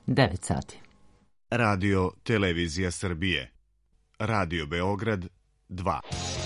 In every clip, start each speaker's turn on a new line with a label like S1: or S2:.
S1: 9 sati.
S2: Radio Televizija Srbije. Radio Beograd 2.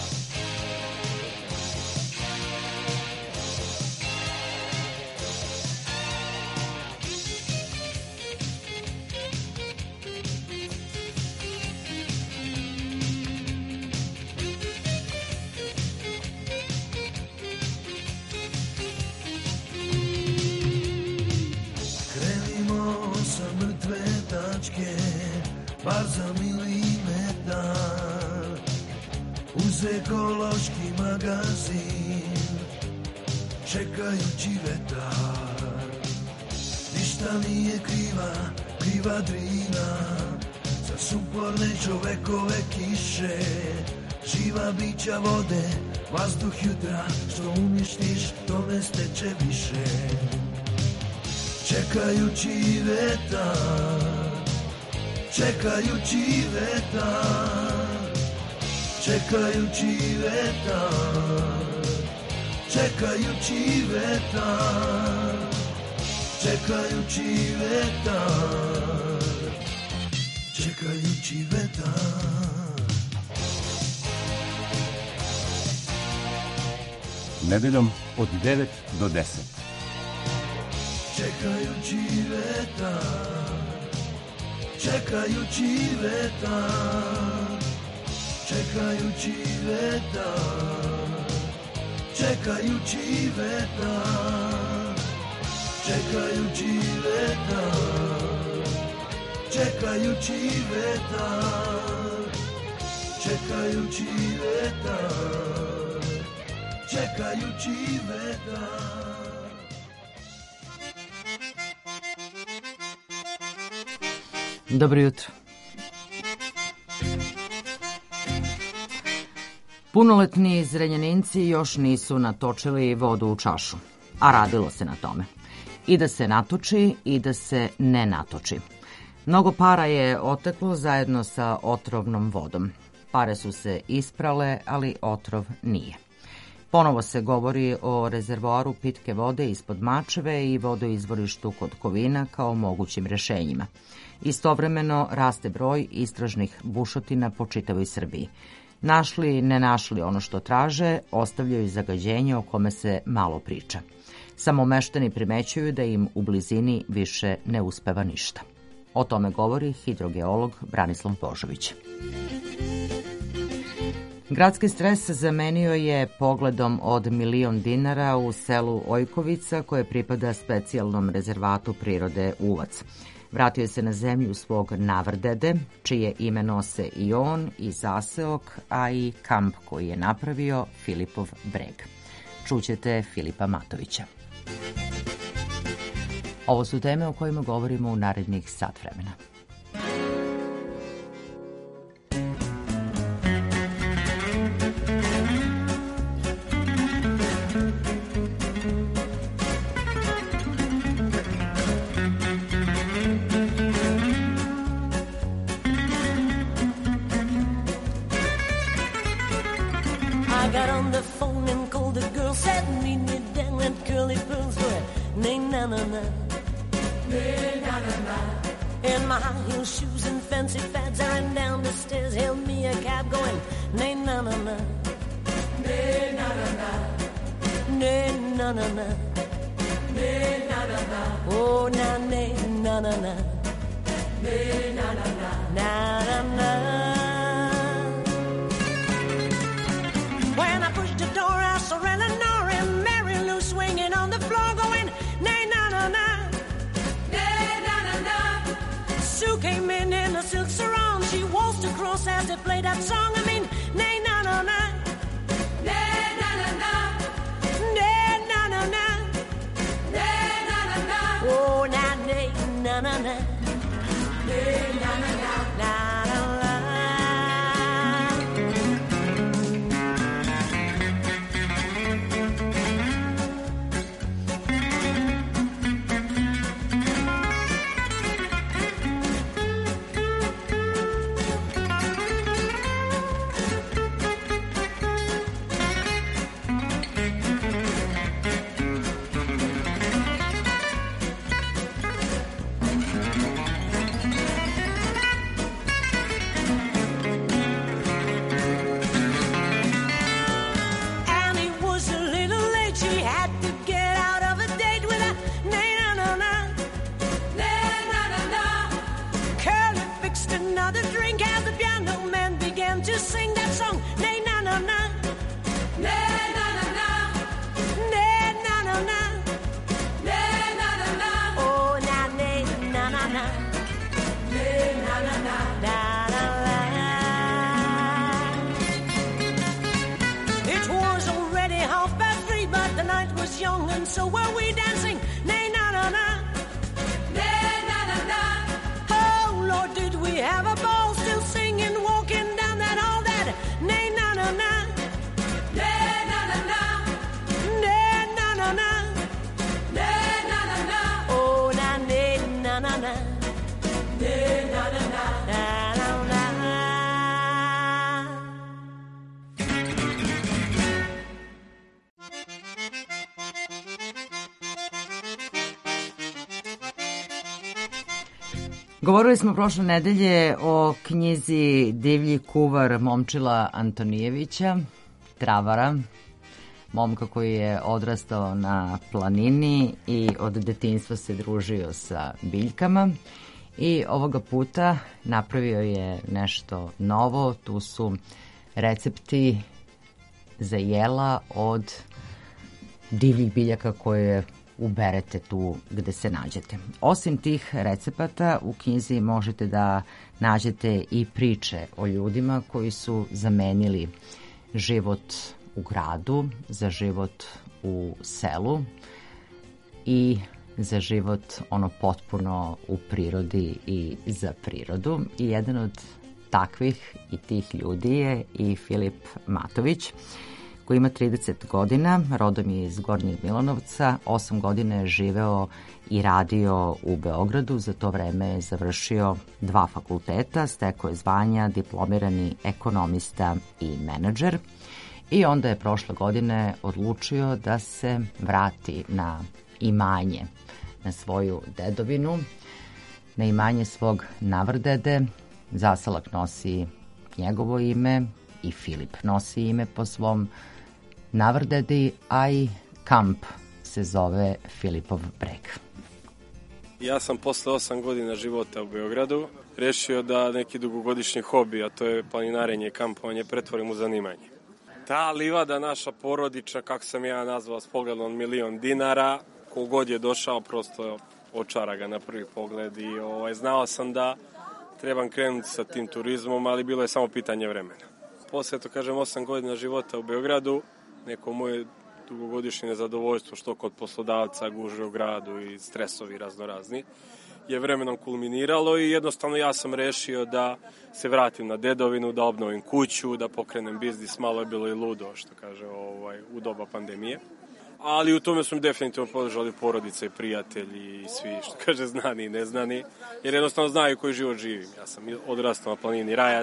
S3: Bar za milimetar uz ekološki magazin čekajući vetar. Ništa nije kriva Drina za sumporne čovekove kiše, živa bića vode, vazduh jutra, što uništiš to ne steče više. Čekajući vetar, čekajući vetar, čekajući vetar, čekajući vetar, čekajući vetar, čekajući vetar.
S4: Nedeljom od 9 do 10.
S3: Čekajući vetar, čekajući vetar, čekajući vetar, čekajući vetar, čekajući vetar, čekajući vetar, čekajući vetar, čekajući vetar.
S1: Dobro jutro. Punoletni Zrenjaninci još nisu natočili vodu u čašu, a radilo se na tome. I da se natoči i da se ne natoči. Mnogo para je oteklo zajedno sa otrovnom vodom. Pare su se isprale, ali otrov nije. Ponovo se govori o rezervoaru pitke vode ispod Mačve i vodoizvorištu kod Kovina kao mogućim rešenjima. Istovremeno raste broj istražnih bušotina po čitavoj Srbiji. Našli, ne našli ono što traže, ostavljaju zagađenje o kome se malo priča. Samo meštani primećuju da im u blizini više ne uspeva ništa. O tome govori hidrogeolog Branislav Božović. Gradski stres zamenio je pogledom od 1.000.000 dinara u selu Ojkovica koje pripada specijalnom rezervatu prirode Uvac. Vratio se na zemlju svog Navrdede, čije ime nose i on, i zaseok, a i kamp koji je napravio Filipov breg. Čućete Filipa Matovića. Ovo su teme o kojima govorimo u narednih sat vremena.
S5: In my high heel shoes and fancy fads, I ran down the stairs, hailed me a cab going, nay na na na, nay na na na, nay na na na, nay na na na, oh na nay na na na, nay na na na, na na na. When I pushed the door, I saw Eleanor and Mary Lou swinging on the floor going, nay na na na. Sue came in a silk sarong. She waltzed across as they played that song. I mean, nay na na na, nay na na na, nay na na na, nay na na na. Oh na nay na na na, nay na na na, na na na. another drink as the piano man began to sing that song. Nay, na, na, na. Nay, na, na, na. Nay, na, na, na. Nay, na, na, na. Oh, na, nay, na, na, na. Nay, na, na, na. Da, da, da. It was already 3:30, but the night was young and so were we dancing. Nay, na, na, na. Lord, did we have a ball, still singing, walking down that hall, that nay, na, na, na. Nay, na, na, na. Nay, na, na, na. Nay, na, na, na. Oh, na, nay, na, na, na. Nay, na, na, na. Na, na, na.
S1: Govorili smo prošle nedelje o knjizi Divlji kuvar Momčila Antonijevića, travara, momka koji je odrastao na planini i od detinjstva se družio sa biljkama i ovoga puta napravio je nešto novo. Tu su recepti za jela od divljih biljaka koje uberete tu gde se nađete. Osim tih recepata, u knjizi možete da nađete i priče o ljudima koji su zamenili život u gradu za život u selu i za život potpuno u prirodi i za prirodu. I jedan od takvih i tih ljudi je i Filip Matović, koji ima 30 godina, rodom je iz Gornjeg Milanovca, 8 godina je živeo i radio u Beogradu, za to vreme je završio 2 fakulteta, stekao je zvanja diplomirani ekonomista i menadžer i onda je prošle godine odlučio da se vrati na imanje, na svoju dedovinu, na imanje svog navrdede. Zaselak nosi njegovo ime i Filip nosi ime po svom navrdedi, a i kamp se zove Filipov breg.
S6: Ja sam posle 8 godina života u Beogradu rešio da neki dugogodišnji hobi, a to je planinarenje i kampovanje, pretvorim u zanimanje. Ta livada naša porodična, kako sam ja nazvao, s pogledom $1.000.000, kogod je došao prosto očara ga na prvi pogled i znao sam da trebam krenuti sa tim turizmom, ali bilo je samo pitanje vremena. Posle, 8 godina života u Beogradu, neko moje dugogodišnje nezadovoljstvo, što kod poslodavca, gužve u gradu i stresovi raznorazni, je vremenom kulminiralo i jednostavno ja sam rešio da se vratim na dedovinu, da obnovim kuću, da pokrenem biznis. Malo je bilo i ludo, što kaže, u doba pandemije. Ali u tome su mi definitivno podržali porodice i prijatelji i svi, što kaže, znani i neznani, jer jednostavno znaju koji život živim. Ja sam odrastao na planini Rajac,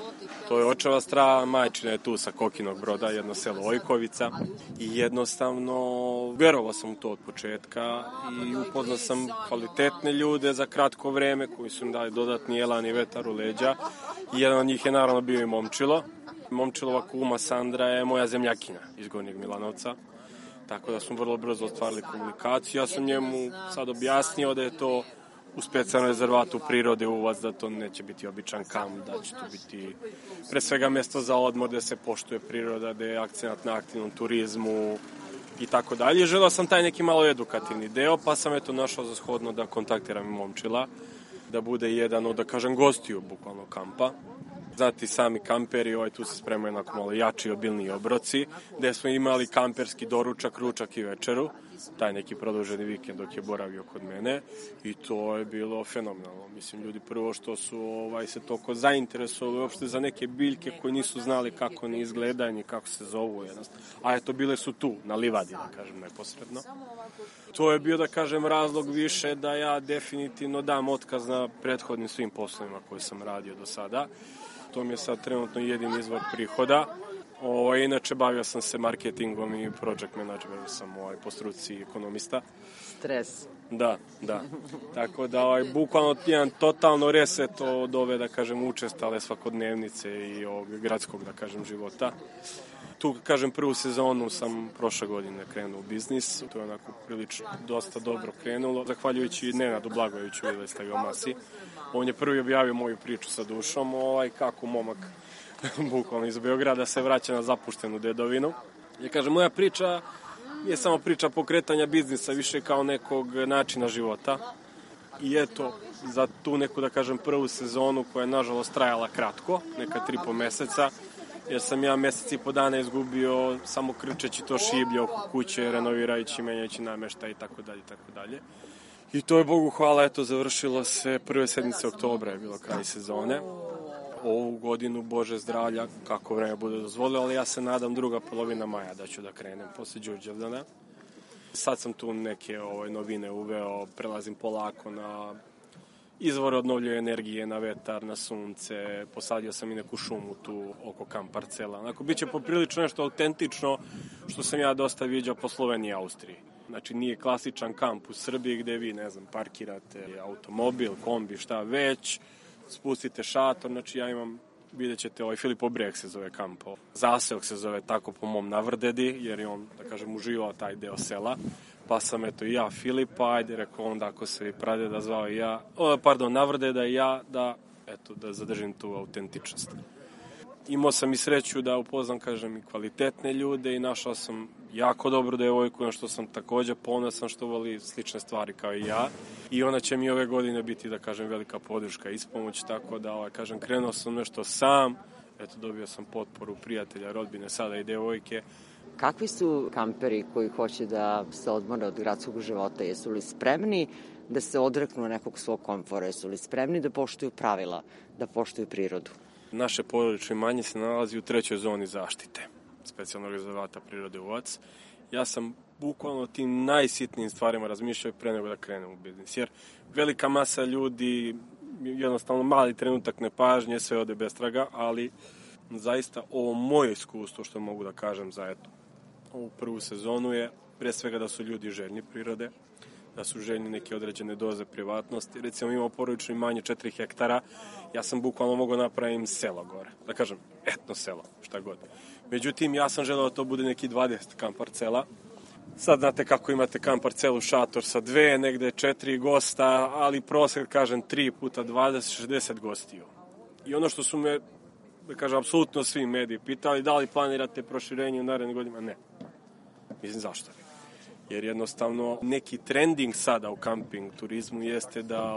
S6: to je očeva strana, majčina je tu sa Kokinog Broda, jedno selo Ojkovica i jednostavno verovao sam u to od početka i upoznao sam kvalitetne ljude za kratko vreme koji su im dali dodatni elan i vetar u leđa i jedan od njih je naravno bio i Momčilo. Momčilova kuma Sandra je moja zemljakinja iz Gornjeg Milanovca. Tako da smo vrlo brzo ostvarili komunikaciju. Ja sam njemu sad objasnio da je to u specijalnom rezervatu prirode Uvac, da to neće biti običan kamp, da će to biti pre svega mesto za odmor, da se poštuje priroda, da je akcenat na aktivnom turizmu i tako dalje. Želeo sam taj neki malo edukativni deo, pa sam našao za shodno da kontaktiram Momčila, da bude jedan od, da kažem, gostiju bukvalno kampa. Znati, sami kamperi, tu se spremaju onako malo jači, obilniji obroci, gde smo imali kamperski doručak, ručak i večeru, taj neki produženi vikend dok je boravio kod mene i to je bilo fenomenalno. Mislim, ljudi prvo što su se toliko zainteresovali uopšte za neke biljke koji nisu znali kako ni izgledaju, ni kako se zovu, a bile su tu, na livadi, da kažem, neposredno. To je bio, da kažem, razlog više da ja definitivno dam otkaz na prethodnim svim poslovima koje sam radio do sada. To mi je sad trenutno jedini izvor prihoda. Inače, bavio sam se marketingom i project managementom, sam po struci ekonomista.
S1: Stres.
S6: Da. Tako da, bukvalno jedan totalno reset od ove, da kažem, učestale svakodnevnice i ovog gradskog, da kažem, života. tu, kažem, prvu sezonu sam prošle godine krenuo u biznis. To je onako prilično dosta dobro krenulo. Zahvaljujući Nenadu Blagojeviću, videli ste ga u masi. On je prvi objavio moju priču sa dušom, kako momak bukvalno iz Beograda se vraća na zapuštenu dedovinu. Ja kažem, moja priča nije samo priča pokretanja biznisa, više kao nekog načina života. I eto, za tu neku, da kažem, prvu sezonu koja je nažalost trajala kratko, neka 3,5 meseca, jer sam ja mesec i po dana izgubio samo krčeći to šiblje oko kuće, renovirajući, menjajući nameštaj i tako dalje, tako dalje. I to je, Bogu hvala, eto, završilo se prve sedmice oktobra, je bilo kraj sezone. Ovu godinu, Bože zdravlja, kako vreme bude dozvolilo, ali ja se nadam druga polovina maja da ću da krenem posle Đurđevdana. Sad sam tu neke novine uveo, prelazim polako na izvore obnovljive energije, na vetar, na sunce, posadio sam i neku šumu tu oko kamp parcela. Onako, bit će poprilično nešto autentično što sam ja dosta viđao po Sloveniji i Austriji. Znači, nije klasičan kamp u Srbiji gde vi, ne znam, parkirate automobil, kombi, šta već, spustite šator, znači ja imam, vidjet ćete, Filipo Breg se zove kamp. Zaseok se zove tako po mom Navrdedi, jer je on, da kažem, uživao taj deo sela. Pa sam, eto, i ja Filipa, ajde, rekao onda ako se i pradeda zvao i ja, Navrdeda i ja, da zadržim tu autentičnost. Imao sam i sreću da upoznam, kažem, i kvalitetne ljude i našao sam jako dobru devojku, na što sam takođe ponosan, što voli slične stvari kao i ja. I ona će mi ove godine biti, da kažem, velika podrška i ispomoć, tako da, kažem, krenuo sam nešto sam, eto, dobio sam potporu prijatelja, rodbine, sada i devojke.
S7: Kakvi su kamperi koji hoće da se odmore od gradskog života? Jesu li spremni da se odreknu nekog svog komfora? Jesu li spremni da poštuju pravila, da poštuju prirodu?
S6: Naše porodično imanje se nalazi u 3. zoni zaštite specijalnog rezervata prirode Uvac. Ja sam bukvalno o tim najsitnijim stvarima razmišljao pre nego da krenem u biznis. Jer velika masa ljudi, jednostavno mali trenutak nepažnje, sve ode bez traga, ali zaista ovo moje iskustvo što mogu da kažem za ovu prvu sezonu je pre svega da su ljudi željni prirode, da su željni neke određene doze privatnosti. Recimo imamo porodično imanje 4 hektara, ja sam bukvalno mogao napravim selo gore, da kažem etno selo, šta god. Međutim, ja sam želeo da to bude neki 20 kamp parcela. Sad znate kako imate kamp parcelu, šator sa 2, negde 4 gosta, ali prosek, kažem, 3 puta 20, 60 gostiju. I ono što su me, da kažem, apsolutno svi mediji pitali, da li planirate proširenje u narednih godinama? Ne. Mislim, zašto bi? Jer jednostavno neki trending sada u kamping turizmu jeste da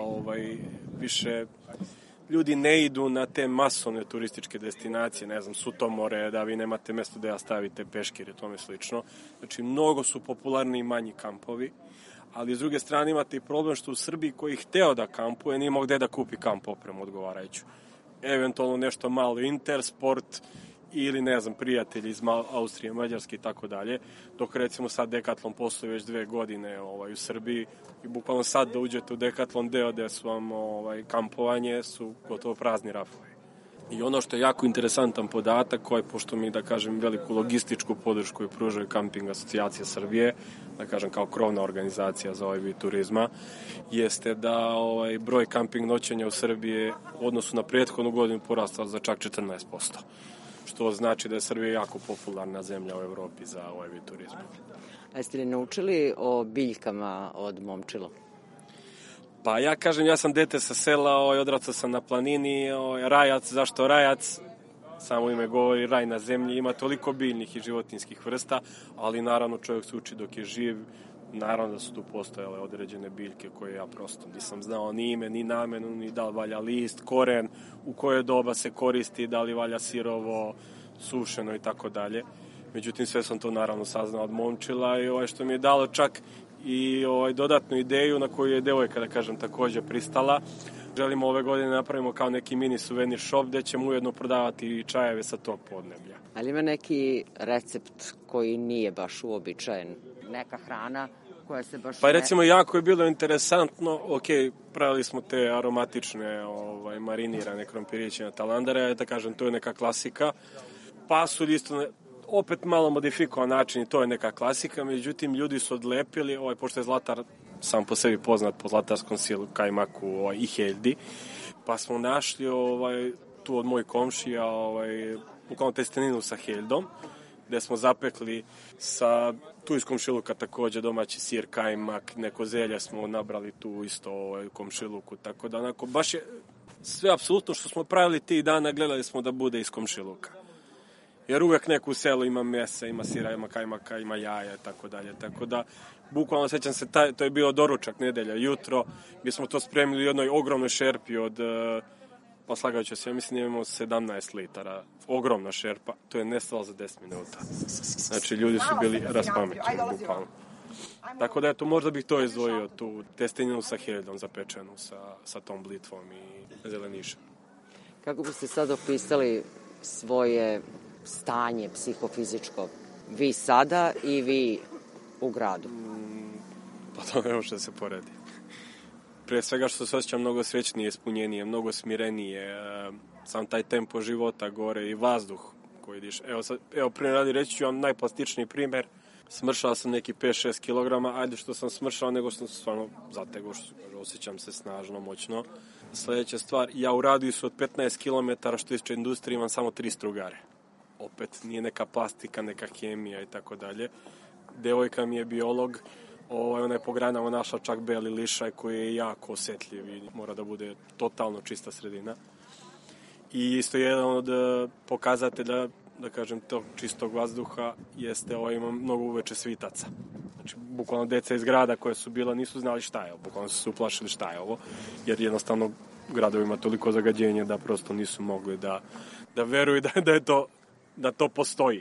S6: više ljudi ne idu na te masovne turističke destinacije, ne znam, Sutomore, da vi nemate mesto da stavite peškire, tome slično. Znači, mnogo su popularni i manji kampovi, ali s druge strane imate i problem što u Srbiji koji je hteo da kampuje, nije imao gde da kupi kamp opremu odgovarajuću. Eventualno nešto malo Intersport ili, ne znam, prijatelji iz Austrije, Mađarske i tako dalje, dok recimo sad Decathlon postoji već 2 godine u Srbiji i bukvalno sad da uđete u Decathlon deo gde su vam kampovanje su gotovo prazni rafovi. I ono što je jako interesantan podatak, koji, pošto mi, da kažem, veliku logističku podršku i pružaju Kamping asocijacija Srbije, da kažem kao krovna organizacija za ovaj vid turizma, jeste da broj kamping noćenja u Srbiji u odnosu na prethodnu godinu porastao za čak 14%. Što znači da je Srbija jako popularna zemlja u Evropi za ovaj vid turizma.
S7: A jeste li naučili o biljkama od Momčilo?
S6: Pa ja kažem, ja sam dete sa sela, odrastao sam na planini, rajac, zašto rajac? Samo ime govori, raj na zemlji, ima toliko biljnih i životinskih vrsta, ali naravno čovjek se uči dok je živ, naravno da su tu postojale određene biljke koje ja prosto nisam znao ni ime, ni namenu, ni da li valja list, koren, u koje doba se koristi, da li valja sirovo, sušeno i tako dalje. Međutim, sve sam to naravno saznao od Momčila i što mi je dalo čak i dodatnu ideju na koju je devojka, da kažem, takođe pristala. Želimo ove godine napravimo kao neki mini suvenir shop gde ćemo ujedno prodavati i čajeve sa tog podneblja.
S7: Ali ima neki recept koji nije baš uobičajen? Neka hrana koja se baš...
S6: Pa recimo jako je bilo interesantno, pravili smo te aromatične marinirane krompiriće na talandare, da kažem, to je neka klasika. Pasulj isto, opet malo modifikovan način i to je neka klasika, međutim ljudi su odlepili, pošto je Zlatar sam po sebi poznat po zlatarskom silu, kajmaku i heldi, pa smo našli tu od mojih komšija bukvalno testeninu sa heldom, gde smo zapekli sa tu iz komšiluka takođe domaći sir, kajmak, neko zelje smo nabrali tu isto u komšiluku, tako da onako baš je sve apsolutno što smo pravili tih dana gledali smo da bude iz komšiluka. Jer uvek neko u selu ima mesa, ima sira, ima kajmaka, ima jaja i tako dalje. Tako da, bukvalno sećam se, to je bio doručak nedelja, jutro. Mi smo to spremili u jednoj ogromnoj šerpi od, pa slagajući se, ja mislim da imamo 17 litara. Ogromna šerpa, to je nestalo za 10 minuta. Znači, ljudi su bili raspamećeni, bukvalno. Tako da, eto, možda bih to izdvojio, tu testeninu sa heljom zapečenu, sa tom blitvom i zelenišem.
S7: Kako biste sad opisali svoje stanje psihofizičko, vi sada i vi u gradu?
S6: Pa to ne može da se poredi. Pre svega što se osjećam mnogo srećnije, ispunjenije, mnogo smirenije, sam taj tempo života gore i vazduh koji diš. Evo prije radi reći ću vam najplastičniji primer. Smršao sam neki 5-6 kilograma, ajde što sam smršao, nego što sam stvarno zategao, što osjećam se snažno, moćno. Sljedeća stvar, ja u radijusu od 15 km što ističe industrije imam samo 3 strugare. Opet nije neka plastika, neka hemija i tako dalje. Devojka mi je biolog, ona je pogranama našla čak beli lišaj koji je jako osetljiv i mora da bude totalno čista sredina. I isto jedan od pokazatelja, da kažem, tog čistog vazduha jeste ima mnogo uveče svitaca. Znači, bukvalno deca iz grada koje su bila nisu znali šta je ovo, bukvalno su se uplašili šta je ovo, jer jednostavno gradovima toliko zagađenje da prosto nisu mogli da veruju da to postoji.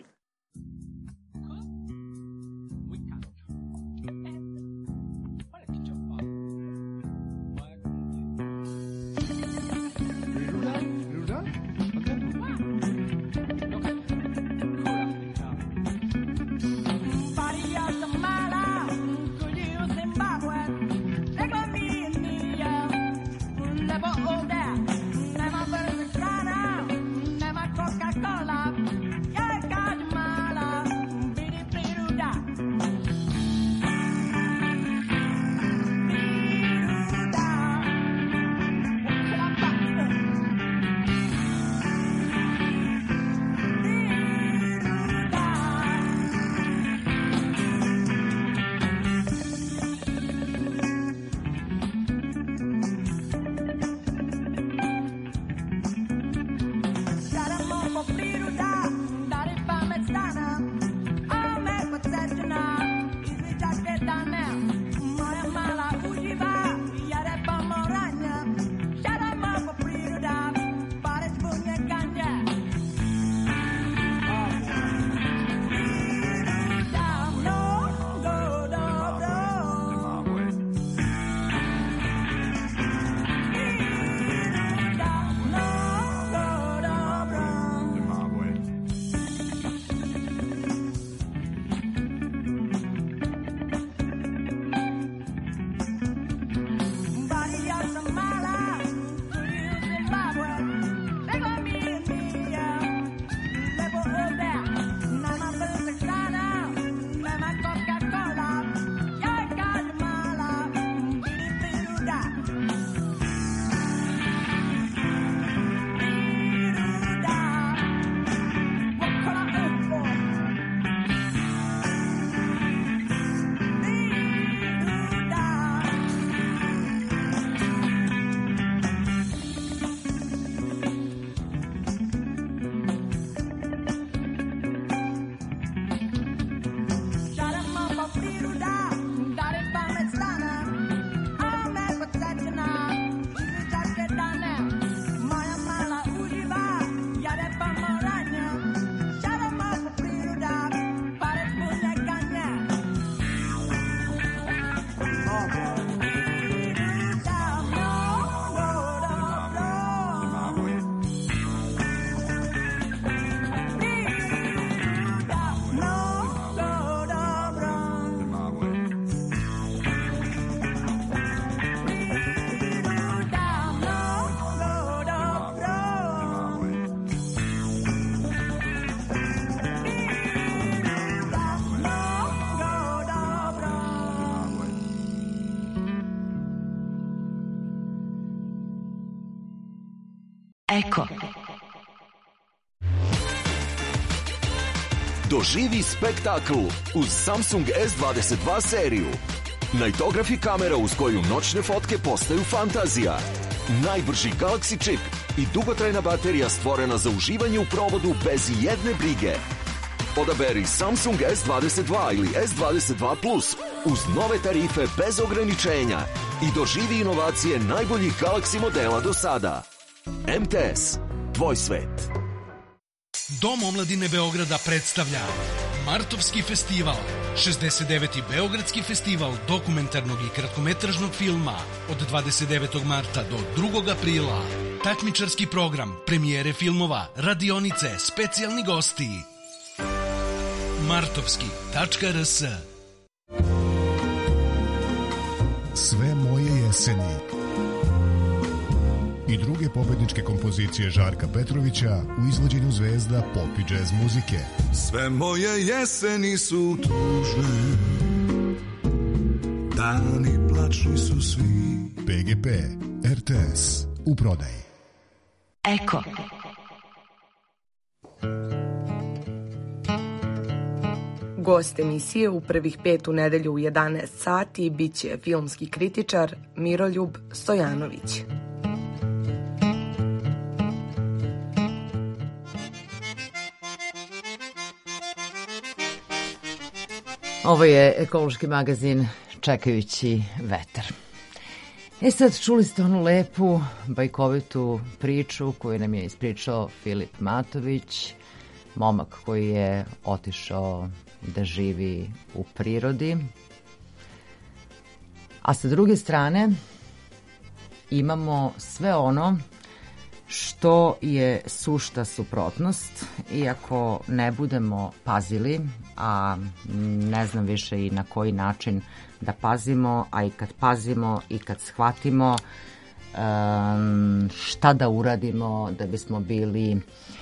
S8: Eko. Doživi spektakl uz Samsung S22 seriju. Nightography kamera uz koju noćne fotke postaju fantazija. Najbrži Galaxy čip i dugotrajna baterija stvorena za uživanje u provodu bez jedne brige. Odaberi Samsung S22 ili S22 Plus uz nove tarife bez ograničenja i doživi inovacije najboljih Galaxy modela do sada. MTS, tvoj svet.
S9: Dom omladine Beograda predstavlja Martovski festival, 69. Beogradski festival dokumentarnog i kratkometražnog filma od 29. marta do 2. aprila. Takmičarski program, premijere filmova, radionice, specijalni gosti. Martovski.rs.
S10: Sve moje jeseni i druge pobedničke kompozicije Žarka Petrovića u izvođenju zvezda pop i džez muzike.
S3: Sve moje jeseni su tužne, dani plačni su svi.
S10: PGP, RTS, u prodaji.
S11: Eko. Gost emisije u prvih 5 u nedelju u 11 sati biće filmski kritičar Miroljub Stojanović.
S1: Ovo je ekološki magazin Čekajući vetar. Sad čuli ste onu lepu, bajkovitu priču koju nam je ispričao Filip Matović, momak koji je otišao da živi u prirodi. A sa druge strane imamo sve ono što je sušta suprotnost, iako ne budemo pazili, a ne znam više i na koji način da pazimo, a i kad pazimo i kad shvatimo šta da uradimo da bismo bili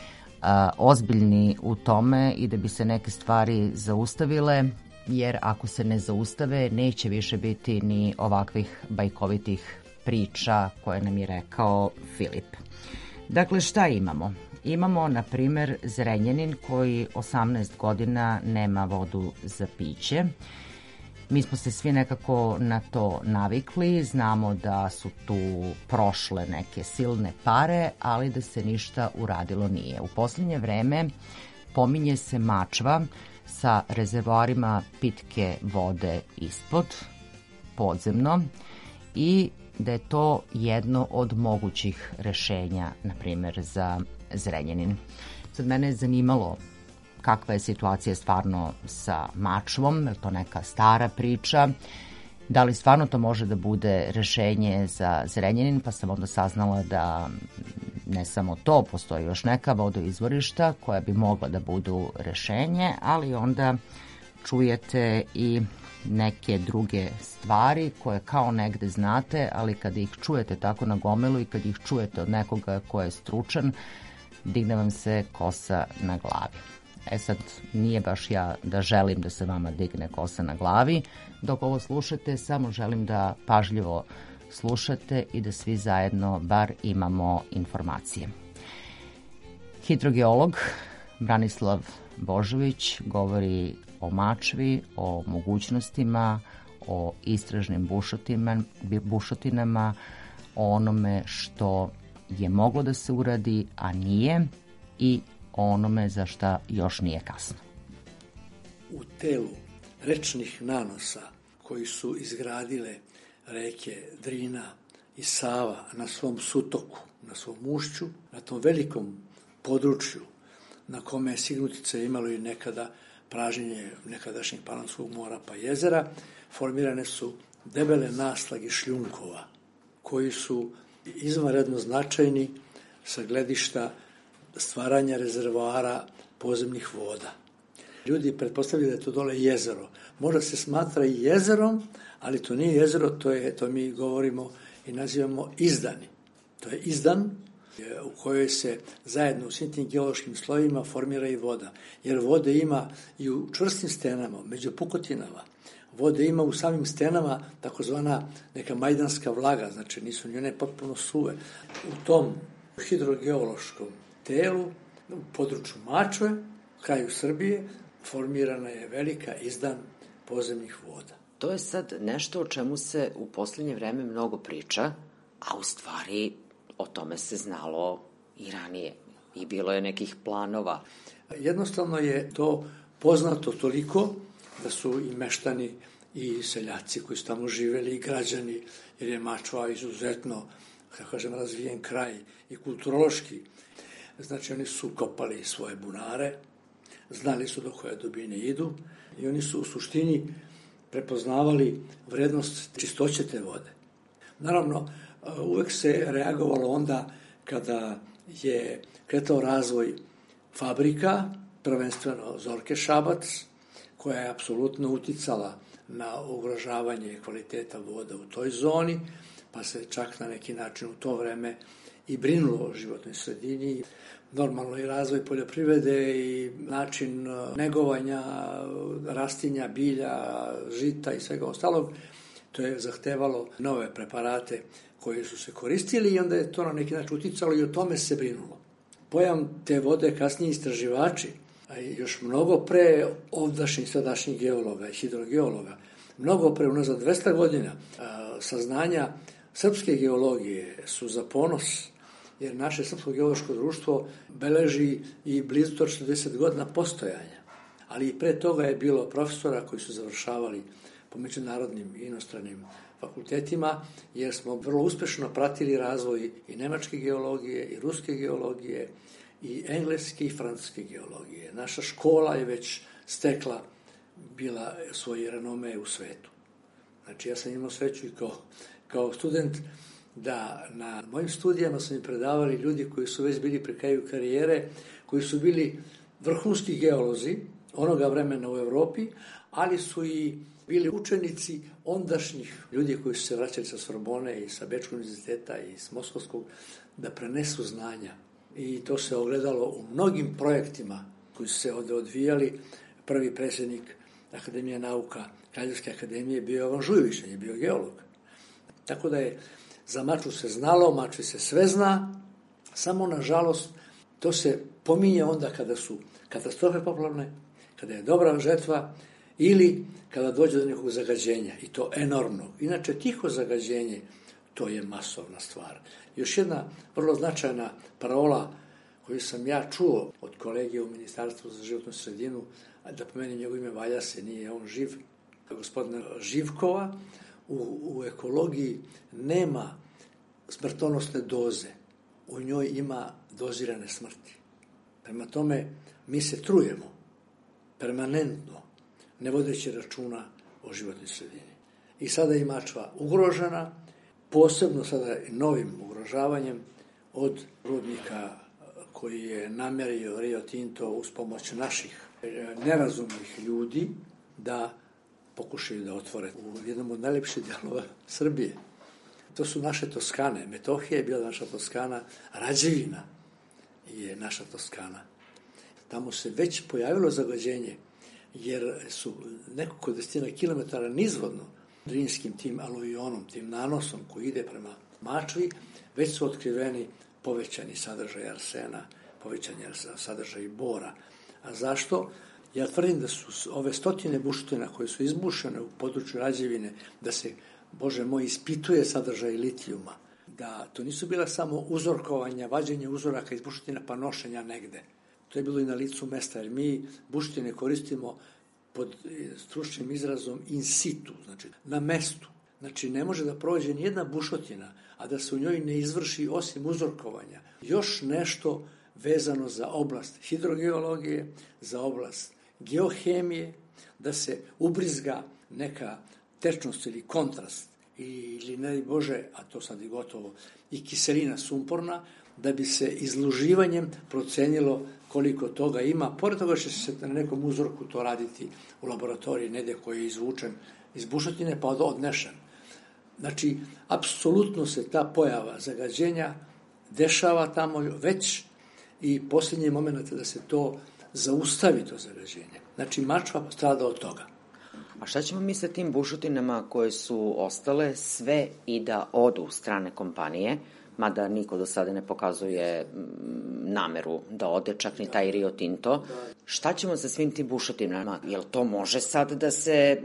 S1: ozbiljni u tome i da bi se neke stvari zaustavile, jer ako se ne zaustave neće više biti ni ovakvih bajkovitih priča koje nam je rekao Filip. Dakle, šta imamo? Imamo, na primer, Zrenjanin koji 18 godina nema vodu za piće. Mi smo se svi nekako na to navikli, znamo da su tu prošle neke silne pare, ali da se ništa uradilo nije. U posljednje vreme pominje se Mačva sa rezervoarima pitke vode ispod, podzemno, i da je to jedno od mogućih rešenja, na primjer, za Zrenjanin. Sad mene je zanimalo kakva je situacija stvarno sa Mačvom, je to neka stara priča, da li stvarno to može da bude rešenje za Zrenjanin, pa sam onda saznala da ne samo to, postoji još neka vodoizvorišta koja bi mogla da budu rešenje, ali onda čujete i neke druge stvari koje kao negde znate, ali kad ih čujete tako na gomilu i kad ih čujete od nekoga ko je stručan, digne vam se kosa na glavi. Sad, nije baš ja da želim da se vama digne kosa na glavi. Dok ovo slušate, samo želim da pažljivo slušate i da svi zajedno bar imamo informacije. Hidrogeolog Branislav Božović govori o Mačvi, o mogućnostima, o istražnim bušotinama, o onome što je moglo da se uradi, a nije, i o onome za šta još nije kasno.
S12: U telu rečnih nanosa koji su izgradile reke Drina i Sava na svom sutoku, na svom ušću, na tom velikom području na kome je Siglutice imalo i nekada pražnjenje nekadašnjeg Panonskog mora pa jezera, formirane su debele naslage šljunkova koji su izvanredno značajni sa gledišta stvaranja rezervoara podzemnih voda. Ljudi pretpostavljaju da je to dole jezero. Možda se smatra i jezerom, ali to nije jezero, to mi govorimo i nazivamo izdani. To je izdan u kojoj se zajedno u svim tim geološkim slojima formira i voda. Jer vode ima i u čvrstim stenama, među pukotinama. Vode ima u samim stenama takozvana neka majdanska vlaga, znači nisu ni one potpuno suve. U tom hidrogeološkom telu, u području Mačve, kraju Srbije, formirana je velika izdan podzemnih voda.
S7: To je sad nešto o čemu se u poslednje vreme mnogo priča, a u stvari o tome se znalo i ranije i bilo je nekih planova.
S12: Jednostavno je to poznato toliko da su i meštani i seljaci koji su tamo živeli i građani, jer je Mačva izuzetno, kako kažem, razvijen kraj i kulturološki. Znači, oni su kopali svoje bunare, znali su do koje dubine idu i oni su u suštini prepoznavali vrednost čistoće te vode. Naravno, uvek se reagovalo onda kada je kretao razvoj fabrika, prvenstveno Zorke Šabac, koja je apsolutno uticala na ugrožavanje kvaliteta voda u toj zoni, pa se čak na neki način u to vreme i brinulo o životnoj sredini. Normalno i razvoj poljoprivrede i način negovanja rastinja, bilja, žita i svega ostalog, to je zahtevalo nove preparate koji su se koristili i onda je to na neki način uticalo i o tome se brinulo. Pojam te vode kasnije istraživači, a još mnogo pre ovdašnjih sadašnjih geologa i hidrogeologa, mnogo pre unazad 200 godina, saznanja srpske geologije su za ponos, jer naše Srpsko geološko društvo beleži i blizu 40 godina postojanja. Ali i pre toga je bilo profesora koji su završavali po međunarodnim i inostranim fakultetima, jer smo vrlo uspešno pratili razvoj i nemačke geologije, i ruske geologije, i engleske i francuske geologije. Naša škola je već stekla bila svoje renome u svetu. Znači, ja sam imao sreću i kao student da na mojim studijama su mi predavali ljudi koji su već bili pri kraju karijere, koji su bili vrhunski geolozi onoga vremena u Evropi, ali su i bili učenici ondašnjih ljudi koji su se vraćali sa Sorbone i sa Bečkog univerziteta i s Moskovskog da prenesu znanja. I to se ogledalo u mnogim projektima koji su se ovde odvijali. Prvi predsjednik Akademije nauka Kraljevske akademije bio Jovan Žujović, on je bio geolog. Tako da je za Mačvu se znalo, Mačvi se sve zna, samo nažalost to se pominje onda kada su katastrofe poplavne, kada je dobra žetva ili kada dođe do nekog zagađenja i to enormno. Inače, tiho zagađenje, to je masovna stvar. Još jedna vrlo značajna parola koju sam ja čuo od kolege u Ministarstvu za životnu sredinu, da pomenem njegovo ime, valja se, nije on živ, gospodina Živkova, u ekologiji nema smrtonosne doze, u njoj ima dozirane smrti. Prema tome, mi se trujemo permanentno, ne vodeći računa o životnoj sredini. I sada je Mačva ugrožena, posebno sada i novim ugrožavanjem od rudnika koji je namerio Rio Tinto uz pomoć naših nerazumnih ljudi da pokušaju da otvore u jednom od najlepših dijelova Srbije. To su naše Toskane. Metohija je bila naša Toskana, Rađevina je naša Toskana. Tamo se već pojavilo zagađenje, jer su nekoliko desetina kilometara nizvodno Drinskim tim aluvionom, tim nanosom koji ide prema Mačvi, već su otkriveni povećani sadržaj arsena, povećani sadržaj bora. A zašto? Ja tvrdim da su ove stotine bušotina koje su izbušene u području Rađevine, da se, Bože moj, ispituje sadržaj litijuma, da to nisu bila samo uzorkovanja, vađenje uzoraka iz bušotina pa nošenja negde. To je bilo i na licu mesta, jer mi bušotine koristimo pod stručnim izrazom in situ, znači na mestu. Znači ne može da prođe nijedna bušotina, a da se u njoj ne izvrši osim uzorkovanja još nešto vezano za oblast hidrogeologije, za oblast geohemije, da se ubrizga neka tečnost ili kontrast ili ne Bože, a to sad i gotovo, i kiselina sumporna, da bi se izluživanjem procenilo koliko toga ima. Pored toga će se na nekom uzorku to raditi u laboratoriji negde koji je izvučen iz bušotine pa odnešen. Znači, apsolutno se ta pojava zagađenja dešava tamo već i posljednji moment da se to zaustavi, to zagađenje. Znači, Mačva strada od toga.
S7: A šta ćemo mi sa tim bušotinama koje su ostale sve i da odu strane kompanije, mada niko do sada ne pokazuje nameru da ode, čak ni taj Rio Tinto. Šta ćemo sa svim tim bušotinama? Jel to može sad da se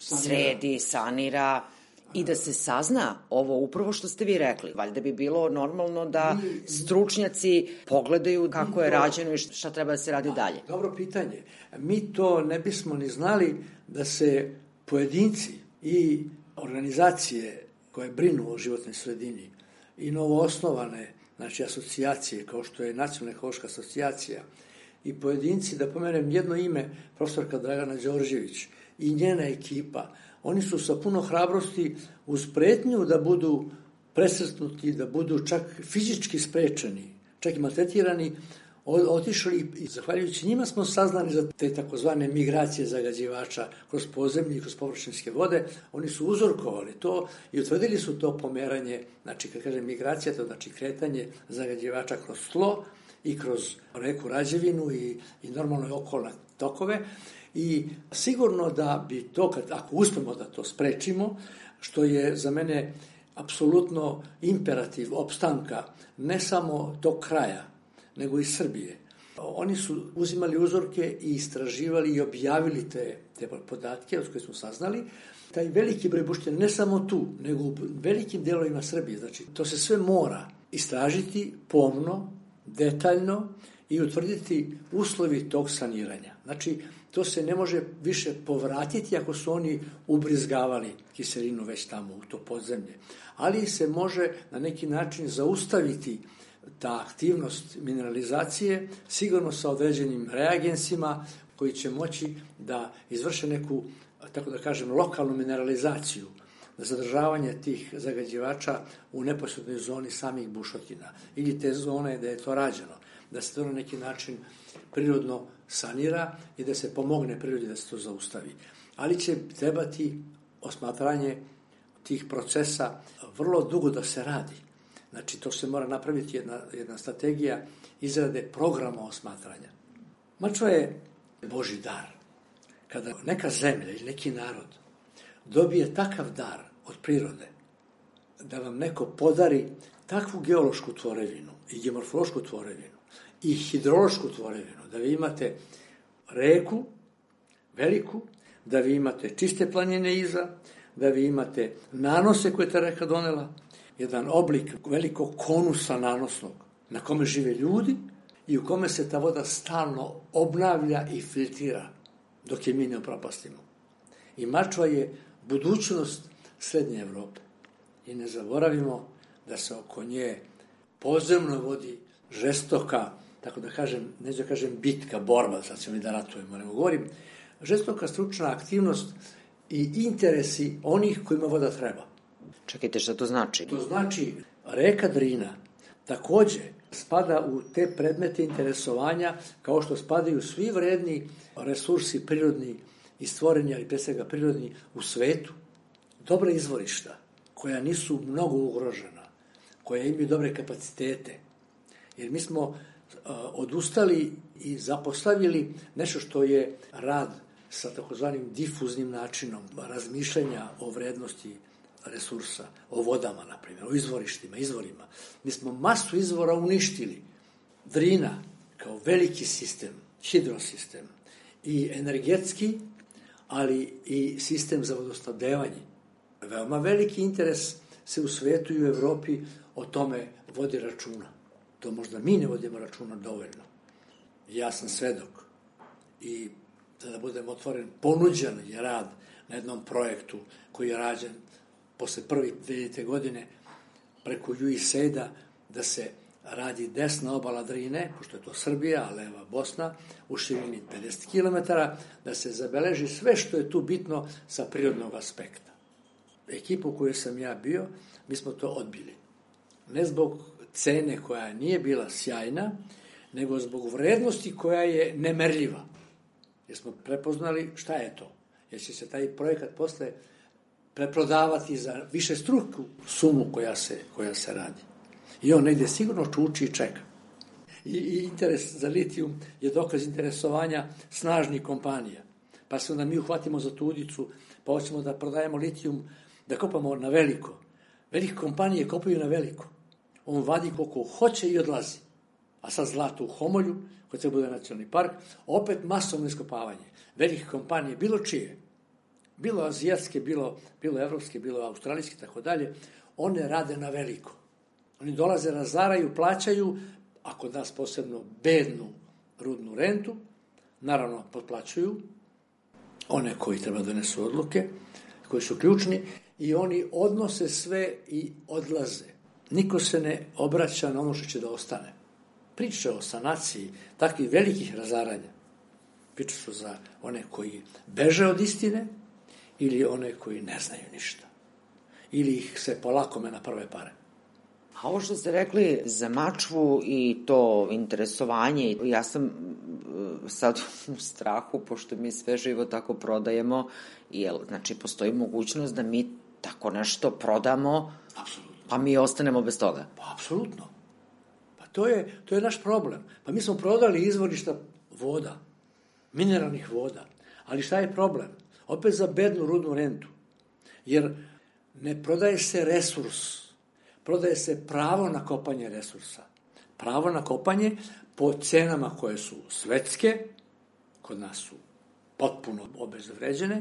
S7: sredi, sanira i da se sazna ovo upravo što ste vi rekli? Valjda bi bilo normalno da stručnjaci pogledaju kako je rađeno i šta treba da se radi dalje.
S12: Dobro pitanje. Mi to ne bismo ni znali da se pojedinci i organizacije koje brinu o životnoj sredini i novoosnovane, znači asocijacije kao što je Nacionalna ekološka asocijacija i pojedinci, da pomenem jedno ime, profesorka Dragana Đorđević i njena ekipa, oni su sa puno hrabrosti uz pretnju da budu presretnuti, da budu čak fizički sprečeni, čak i maltretirani, otišli i zahvaljujući njima smo saznali za te takozvane migracije zagađivača kroz podzemlje i kroz površinske vode. Oni su uzorkovali to i utvrdili su to pomeranje, znači kad kažem migracija, to znači kretanje zagađivača kroz tlo i kroz reku Rađevinu i normalno okolne tokove. I sigurno da bi to, ako uspemo da to sprečimo, što je za mene apsolutno imperativ opstanka ne samo tog kraja, nego i Srbije. Oni su uzimali uzorke i istraživali i objavili te podatke od koje smo saznali. Taj veliki broj bušotina, ne samo tu, nego u velikim delovima Srbije. Znači, to se sve mora istražiti pomno, detaljno i utvrditi uslovi tog saniranja. Znači, to se ne može više povratiti ako su oni ubrizgavali kiselinu već tamo u to podzemlje. Ali se može na neki način zaustaviti ta aktivnost mineralizacije, sigurno sa određenim reagensima koji će moći da izvrše neku, tako da kažem, lokalnu mineralizaciju, za zadržavanje tih zagađivača u neposrednoj zoni samih bušotina ili te zone da je to rađeno, da se to na neki način prirodno sanira i da se pomogne prirodi da se to zaustavi. Ali će trebati osmatranje tih procesa vrlo dugo da se radi. Znači, to se mora napraviti jedna strategija izrade programa osmatranja. Mačva je Božji dar. Kada neka zemlja ili neki narod dobije takav dar od prirode, da vam neko podari takvu geološku tvorevinu i geomorfološku tvorevinu i hidrološku tvorevinu, da vi imate reku veliku, da vi imate čiste planine iza, da vi imate nanose koje ta reka donela, jedan oblik velikog konusa nanosnog na kome žive ljudi i u kome se ta voda stalno obnavlja i filtrira dok je mi ne upropastimo. I Mačva je budućnost Srednje Evrope. I ne zaboravimo da se oko nje podzemno vodi žestoka, tako da kažem, neću da kažem bitka, borba, sad ćemo i da ratujemo, nego govorim, žestoka stručna aktivnost i interesi onih kojima voda treba.
S7: Čekajte, šta to znači?
S12: To znači, reka Drina takođe spada u te predmete interesovanja kao što spadaju svi vredni resursi prirodni i stvoreni, ali pre svega prirodni u svetu. Dobra izvorišta koja nisu mnogo ugrožena, koja imaju dobre kapacitete. Jer mi smo odustali i zapostavili nešto što je rad sa takozvanim difuznim načinom razmišljanja o vrednosti resursa, o vodama, na primjer, o izvorištima, izvorima. Mi smo masu izvora uništili. Drina, kao veliki sistem, hidrosistem, i energetski, ali i sistem za vodosnabdevanje. Veoma veliki interes se u svetu i u Evropi o tome vodi računa. To možda mi ne vodimo računa dovoljno. Ja sam svedok i da budem otvoren, ponuđen je rad na jednom projektu koji je rađen posle prvih 2000. godine preko USAID-a da se radi desna obala Drine, pošto je to Srbija, a leva Bosna, u širini 50 km, da se zabeleži sve što je tu bitno sa prirodnog aspekta. Ekipu koju sam ja bio, mi smo to odbili. Ne zbog cene koja nije bila sjajna, nego zbog vrednosti koja je nemerljiva. Jer smo prepoznali šta je to. Jer će se taj projekat posle preprodavati za više struku sumu koja se radi. I on negde sigurno čuči i čeka. I interes za litijum je dokaz interesovanja snažnih kompanija. Pa se onda mi uhvatimo za tu udicu, pa hoćemo da prodajemo litijum, da kopamo na veliko. Velike kompanije kopaju na veliko. on vadi koliko hoće i odlazi. A sad zlato u Homolju, koji treba bude nacionalni park, opet masovno iskopavanje. Velike kompanije, bilo čije, bilo azijatske, bilo evropske, bilo australijske, tako dalje, one rade na veliko. Oni dolaze, razaraju, plaćaju, a kod nas posebno bednu rudnu rentu, naravno potplaćuju one koji treba donesu odluke, koji su ključni, i oni odnose sve i odlaze. Niko se ne obraća na ono što će da ostane. Priče o sanaciji takvih velikih razaranja. Priče su za one koji beže od istine ili one koji ne znaju ništa. Ili ih se polakome na prve pare.
S7: A ovo što ste rekli za Mačvu i to interesovanje, ja sam sad u strahu, pošto mi sve živo tako prodajemo, znači postoji mogućnost da mi tako nešto prodamo, pa mi ostanemo bez toga.
S12: Pa apsolutno. Pa to je naš problem. Pa mi smo prodali izvorišta voda, mineralnih voda. Ali šta je problem? Opet za bednu rudnu rentu. Jer ne prodaje se resurs, prodaje se pravo na kopanje resursa. Pravo na kopanje po cenama koje su svetske, kod nas su potpuno obezvređene,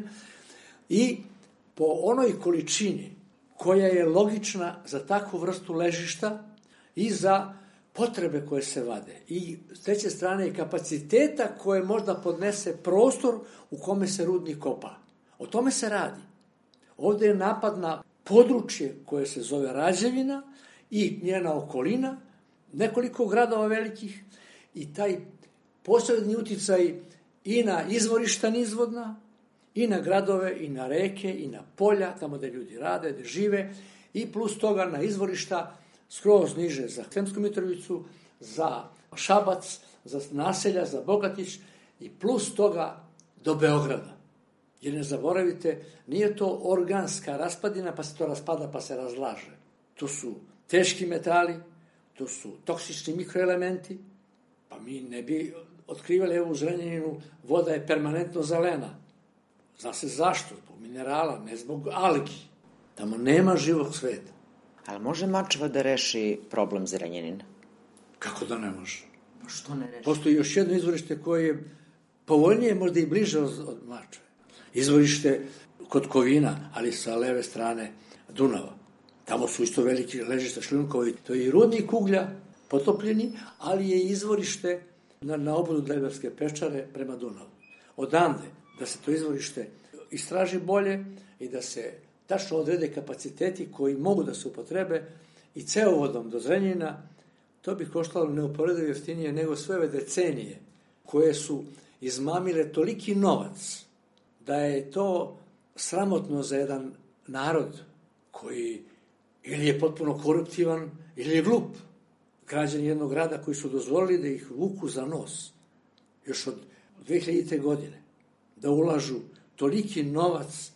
S12: i po onoj količini koja je logična za takvu vrstu ležišta i za potrebe koje se vade. I s treće strane i kapaciteta koje možda podnese prostor u kome se rudnik kopa. O tome se radi. Ovde je napad na područje koje se zove Rađevina i njena okolina, nekoliko gradova velikih, i taj posredni uticaj i na izvorišta nizvodna, i na gradove, i na reke, i na polja, tamo gde ljudi rade, gde žive, i plus toga na izvorišta skroz niže za Sremsku Mitrovicu, za Šabac, za naselja, za Bogatić, i plus toga do Beograda. Jer ne zaboravite, nije to organska raspadina, pa se to raspada, pa se razlaže. To su teški metali, to su toksični mikroelementi, pa mi ne bi otkrivali, evo u Zrenjaninu voda je permanentno zelena. Zna se zašto, zbog minerala, ne zbog algi. Tamo nema živog sveta.
S7: Ali može Mačva da reši problem Zrenjanina?
S12: Kako da ne može?
S7: Pa što ne reši?
S12: Postoji još jedno izvorište koje je povoljnije, možda i bliže od Mačve. Izvorište kod Kovina, ali sa leve strane Dunava. Tamo su isto veliki ležišta šljunkovi. To je i rudnik uglja, potopljeni, ali je izvorište na obodu Dlejbarske pečare prema Dunavu. Odande da se to izvorište istraži bolje i da se tačno odrede kapaciteti koji mogu da se upotrebe i ceovodom do Zrenjanina, to bi koštalo neuporedivo jeftinije nego sve ove decenije koje su izmamile toliki novac da je to sramotno za jedan narod koji ili je potpuno koruptivan ili je glup. Građani jednog grada koji su dozvolili da ih vuku za nos još od 2000. godine, da ulažu toliki novac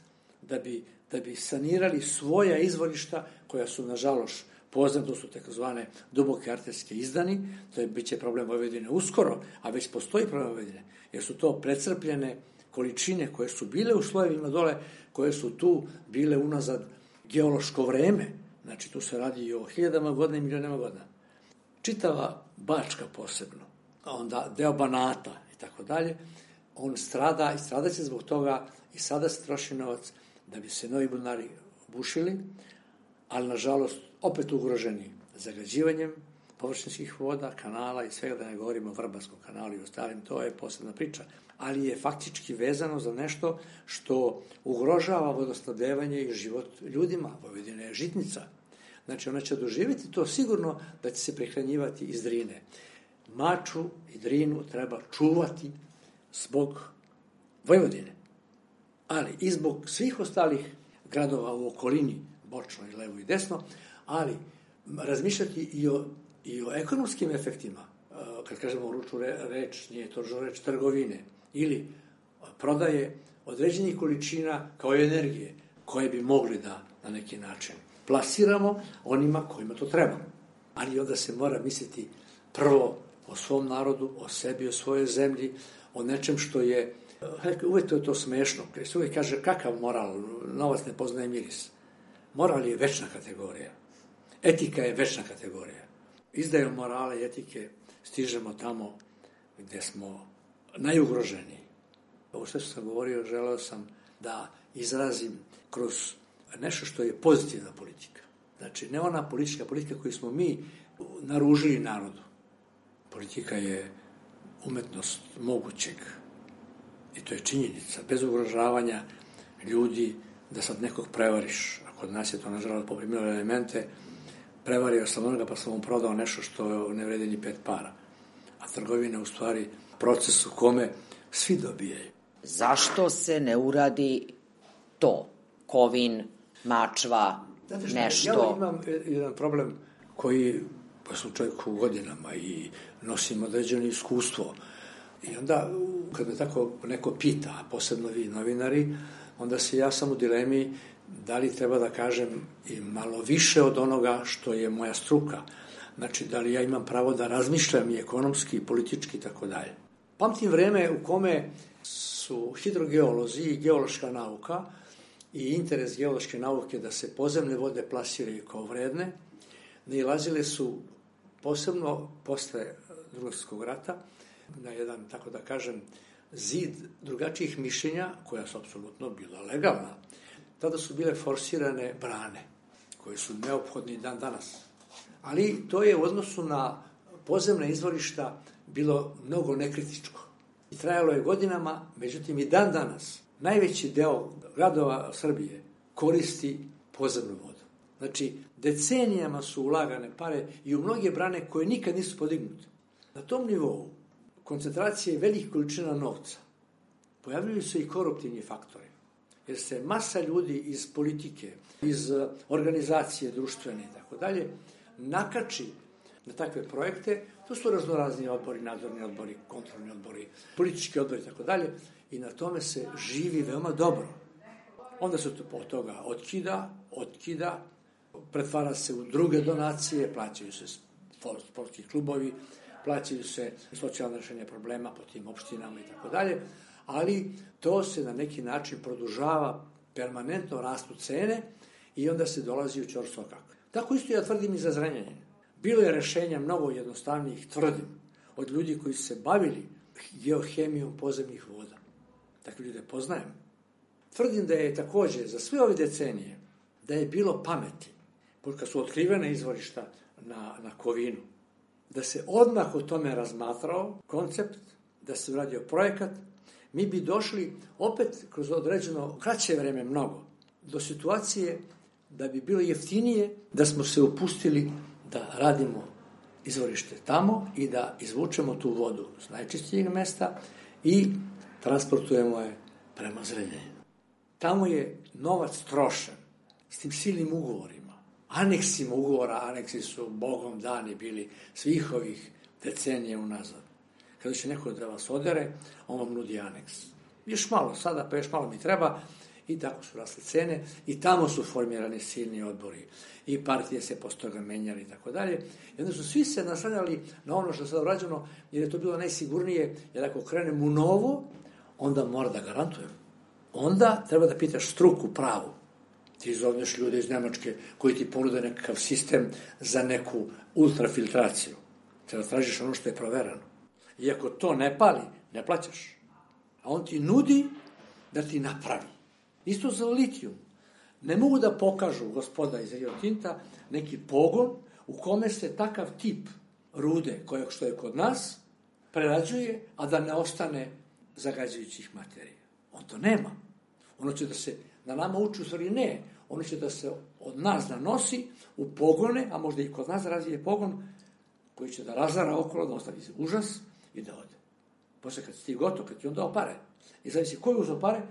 S12: da bi sanirali svoja izvorišta koja su, nažalost, poznato su takozvane duboke arterske izdani, to je biće problem Vojvodine uskoro, a već postoji problem Vojvodine, jer su to precrpljene količine koje su bile u slojevima dole, koje su tu bile unazad geološko vreme, znači tu se radi i o hiljadama godina i milionima godina. Čitava Bačka posebno, a onda deo Banata i tako dalje, on strada i stradaće zbog toga i sada se troši novac da bi se novi bunari bušili, ali nažalost opet ugroženi zagađivanjem površinskih voda, kanala i svega, da ne govorimo o Vrbanskom kanalu i ostalim, to je posebna priča, ali je faktički vezano za nešto što ugrožava vodosnabdevanje i život ljudima. Vojvodina je žitnica. Znači, ona će doživjeti to sigurno da će se prehranjivati iz Drine. Mačvu i Drinu treba čuvati zbog Vojvodine, ali i zbog svih ostalih gradova u okolini, bočno i levo i desno, ali razmišljati i o ekonomskim efektima, kad kažemo ruču reč, nije to reč trgovine, ili prodaje određenih količina kao i energije, koje bi mogli da na neki način plasiramo onima kojima to treba. Ali onda se mora misliti prvo o svom narodu, o sebi, o svojoj zemlji, o nečem što je, uvijek je to smešno, se uvijek kaže kakav moral, novac ne poznaje miris. Moral je večna kategorija. Etika je večna kategorija. Izdajom morala i etike stižemo tamo gde smo najugroženiji. Ovo sve što sam govorio, želeo sam da izrazim kroz nešto što je pozitivna politika. Znači, ne ona politička politika koju smo mi naružili narodu. Politika je umetnost mogućeg. I to je činjenica. Bez ugrožavanja ljudi da sad nekog prevariš. A kod nas je to, nažalost, poprimilo elemente. Prevario sam onoga pa sam mu prodao nešto što ne vredi ni 5 para. A trgovina je u stvari proces u kome svi dobijaju.
S7: Zašto se ne uradi to? Kovin, Mačva, nešto?
S12: Ja imam jedan problem koji, pa sam čovjek u godinama i nosim određeno iskustvo. I onda, kad me tako neko pita, posebno vi novinari, onda se ja sam u dilemi da li treba da kažem i malo više od onoga što je moja struka. Znači, da li ja imam pravo da razmišljam i ekonomski, i politički, i tako dalje. Pamtim vreme u kome su hidrogeolozi i geološka nauka i interes geološke nauke da se podzemne vode plasiraju kao vredne, nailazile su posebno posle Drugog svjetskog rata na jedan, tako da kažem, zid drugačijih mišljenja, koja su apsolutno bila legalna. Tada su bile forsirane brane, koje su neophodni dan danas. Ali to je u odnosu na podzemne izvorišta bilo mnogo nekritičko. I trajalo je godinama, međutim i dan danas najveći deo gradova Srbije koristi podzemnu vodu. Znači, decenijama su ulagane pare i u mnoge brane koje nikad nisu podignute. Na tom nivou koncentracije velikih količina novca pojavljuju se i koruptivni faktori. Jer se masa ljudi iz politike, iz organizacije društvene i tako dalje nakači na takve projekte. To su raznorazni odbori, nadzorni odbori, kontrolni odbori, politički odbori i tako dalje. I na tome se živi veoma dobro. Onda se to od toga otkida, pretvara se u druge donacije, plaćaju se sportski klubovi, plaćaju se socijalno rešenje problema po tim opštinama i tako dalje, ali to se na neki način produžava, permanentno rastu cene i onda se dolazi u ćor sokak. Tako isto ja tvrdim i za Zrenjanin. Bilo je rešenja mnogo jednostavnijih, tvrdim, od ljudi koji su se bavili geohemijom podzemnih voda. Takve ljude poznajem. Tvrdim da je takođe za sve ove decenije da je bilo pameti, kad su otkrivene izvorišta na Kovinu, da se odmah o tome razmatrao koncept, da se uradio projekat, mi bi došli opet kroz određeno kraće vreme mnogo do situacije da bi bilo jeftinije da smo se upustili da radimo izvorište tamo i da izvučemo tu vodu s najčistijeg mesta i transportujemo je prema Zrenjaninu. Tamo je novac trošen s tim silnim ugovorima, aneksima ugovora, aneksi su Bogom dani bili svih ovih decenija unazad. Kada će neko da vas odere, on vam nudi aneks. Još malo sada, pa još malo mi treba, i tako su rasle cene, i tamo su formirani silni odbori, i partije se posle toga menjali i tako dalje. I onda su svi se naslanjali na ono što je sada urađeno, jer je to bilo najsigurnije, jer ako krenem u novo, onda mora da garantujem. Onda treba da pitaš struku pravu. Ti zovneš ljude iz Nemačke koji ti ponude nekakav sistem za neku ultrafiltraciju. Treba tražiš ono što je proverano. I ako to ne pali, ne plaćaš. A on ti nudi da ti napravi. Isto za litijum. Ne mogu da pokažu gospoda iz Rio Tinta neki pogon u kome se takav tip rude, što je kod nas, prerađuje, a da ne ostane zagađujućih materija. On to nema. Ono će da se na nama uči, u stvari ne. Ono će da se od nas nanosi u pogone, a možda i kod nas razvije pogon koji će da razara okolo, da ostavi užas i da ode. Posle kad si ti gotov, kad ti on dao pare, i zavisi koji uzao pare,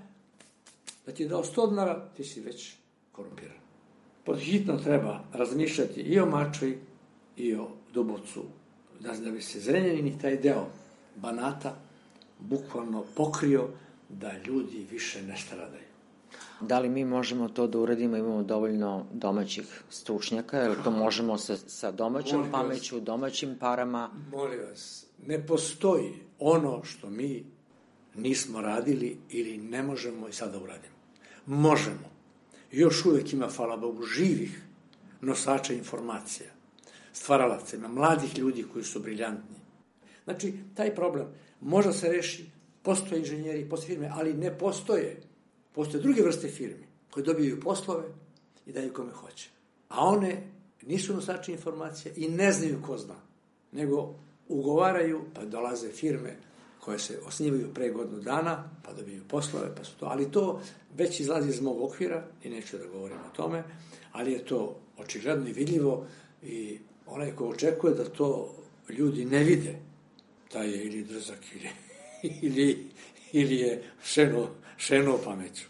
S12: da ti je dao 100 dinara, ti si već korumpiran. Podhitno treba razmišljati i o Mačvi i o Dubovcu, da bi se Zrenjanin i taj deo Banata bukvalno pokrio da ljudi više ne stradaju.
S7: Da li mi možemo to da uradimo, imamo dovoljno domaćih stručnjaka, jer to možemo sa domaćom pameću, domaćim parama?
S12: Molim vas, ne postoji ono što mi nismo radili ili ne možemo i sada uradimo. Možemo. Još uvek ima, hvala Bogu, živih nosača informacija, stvaralaca, ima mladih ljudi koji su briljantni. Znači, taj problem može se reši, postoje inženjeri, postoje firme, ali ne postoje. Postoje druge vrste firmi koje dobijaju poslove i daju kome hoće. A one nisu nosači informacija i ne znaju ko zna, nego ugovaraju, pa dolaze firme koje se osnivaju pre godinu dana, pa dobiju poslove, pa su to. Ali to već izlazi iz mog okvira i neću da govorim o tome, ali je to očigledno i vidljivo i onaj ko očekuje da to ljudi ne vide, taj je ili drzak ili je šeno pameću.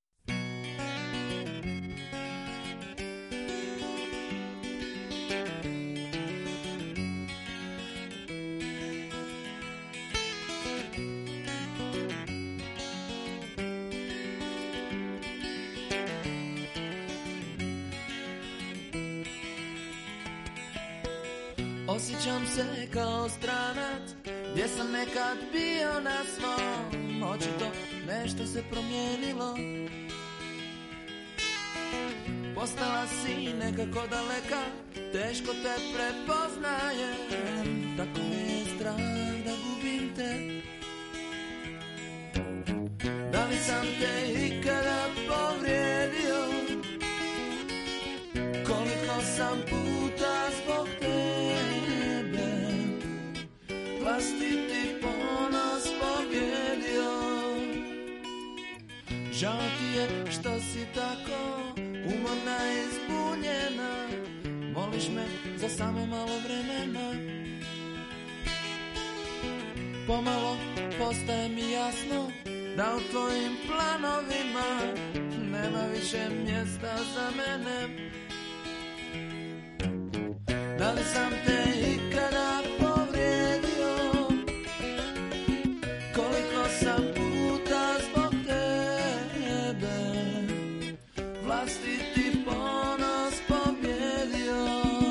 S13: Osjećam se kao stranac, gdje sam nekad bio na svom. Očito nešto se promijenilo. Postala si nekako daleka, teško te prepoznajem. Tako mi je strah da gubim te. Da li sam te ikada povrijedio? Koliko sam puta zbog tebe vlastiti ponos pobjedio. Žao ti je što si tako umorna i zbunjena. Moliš me za samo malo vremena. Pomalo postaje mi jasno da u tvojim planovima nema više mjesta za mene. Da li sam te ikada povrijedio? Koliko sam puta zbog tebe vlastiti ponos pobjedio?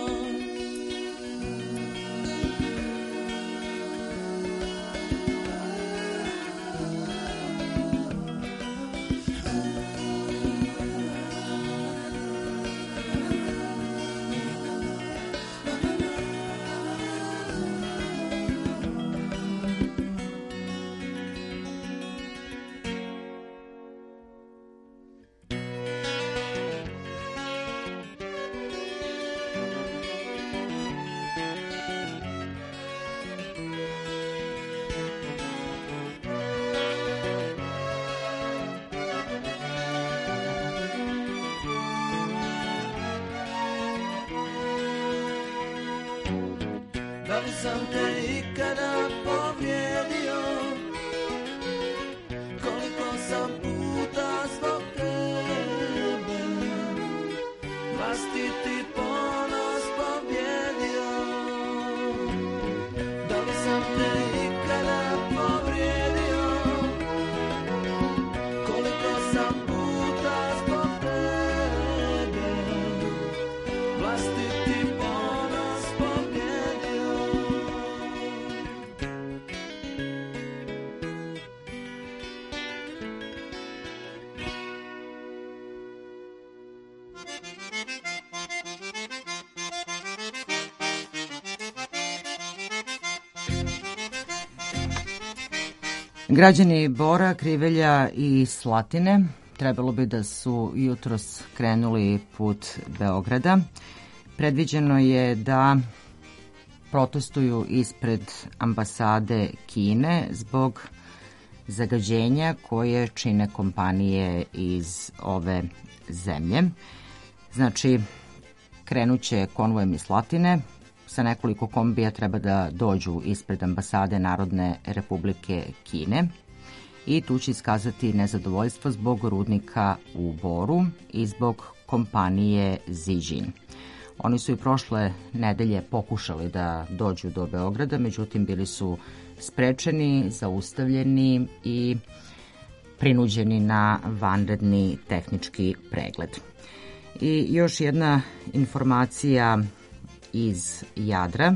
S13: Da li sam te ikada povrijedio? Koliko sam puta zbog tebe vlastiti ponos pobjedio? Da li sam te ikada povrijedio? Koliko sam puta zbog tebe vlastiti ponos pobjedio?
S1: Građani Bora, Krivelja i Slatine trebalo bi da su jutros krenuli put Beograda. Predviđeno je da protestuju ispred ambasade Kine zbog zagađenja koje čine kompanije iz ove zemlje. Znači, krenuće konvojem iz Slatine, sa nekoliko kombija treba da dođu ispred ambasade Narodne Republike Kine i tu će iskazati nezadovoljstvo zbog rudnika u Boru i zbog kompanije Zijin. Oni su i prošle nedelje pokušali da dođu do Beograda, međutim bili su sprečeni, zaustavljeni i prinuđeni na vanredni tehnički pregled. I još jedna informacija iz Jadra.